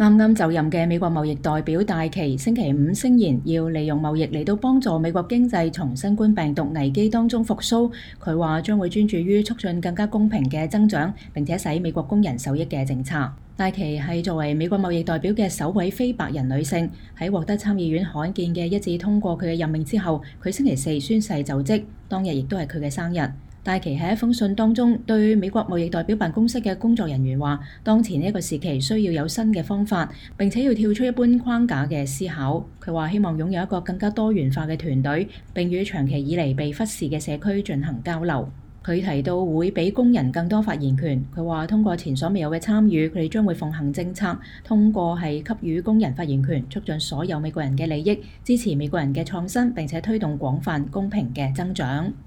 啱啱就任嘅美國貿易代表戴琪星期五聲言要利用貿易嚟到幫助美國經濟從新冠病毒危機當中復甦。佢話將會專注於促進更加公平嘅增長，並且使美國工人受益嘅政策。戴琪係作為美國貿易代表嘅首位非白人女性，喺獲得參議院罕見嘅一致通過佢嘅任命之後，佢星期四宣誓就職，當日亦都係佢嘅生日。戴琪喺一封信當中對美國貿易代表辦公室嘅工作人員話，當前呢一個時期需要有新嘅方法，並且要跳出一般框架嘅思考。佢話希望擁有一個更加多元化嘅團隊，並與長期以嚟被忽視嘅社區進行交流。佢提到會俾工人更多發言權。佢話通過前所未有嘅參與，佢哋將會奉行政策，通過係給予工人發言權，促進所有美國人嘅利益，支持美國人嘅創新，並且推動廣泛公平嘅增長。